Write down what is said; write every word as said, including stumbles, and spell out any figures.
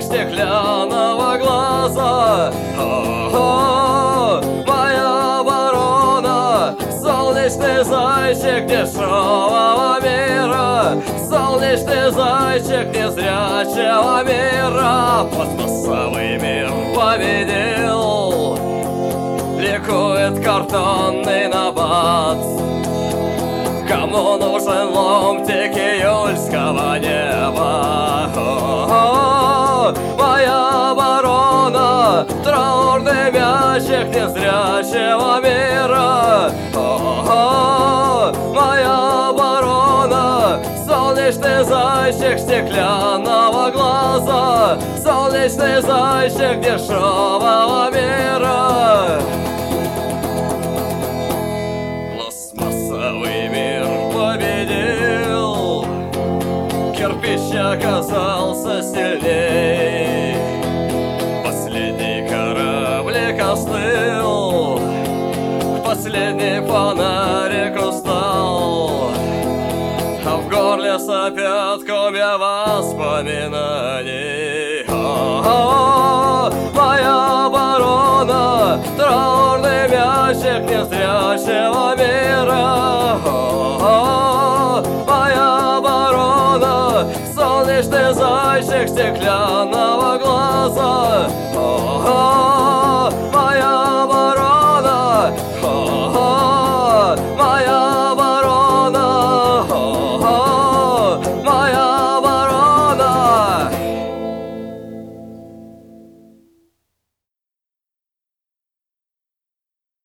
стеклянного глаза. О-о-о, моя ворона, солнечный зайчик дешевого мира, солнечный зайчик незрячего мира. Пластмассовый мир победил, ликует картонный набат. Кому нужен ломтик июльского неба? О-о-о, моя ворона, траурный мячик незрячего мира. О-о-о, моя ворона, солнечный зайчик стеклянного глаза, солнечный зайчик дешевого мира. Пластмассовый мир победил, кирпич оказался сильней, последний кораблик остыл, последний фонарик устал, а в горле сопят комья воспоминаний. О-о-о, моя ворона, траурный мячик незрячего мира. О-о-о, моя ворона, солнечный зайчик стеклянного глаза. О-о-о,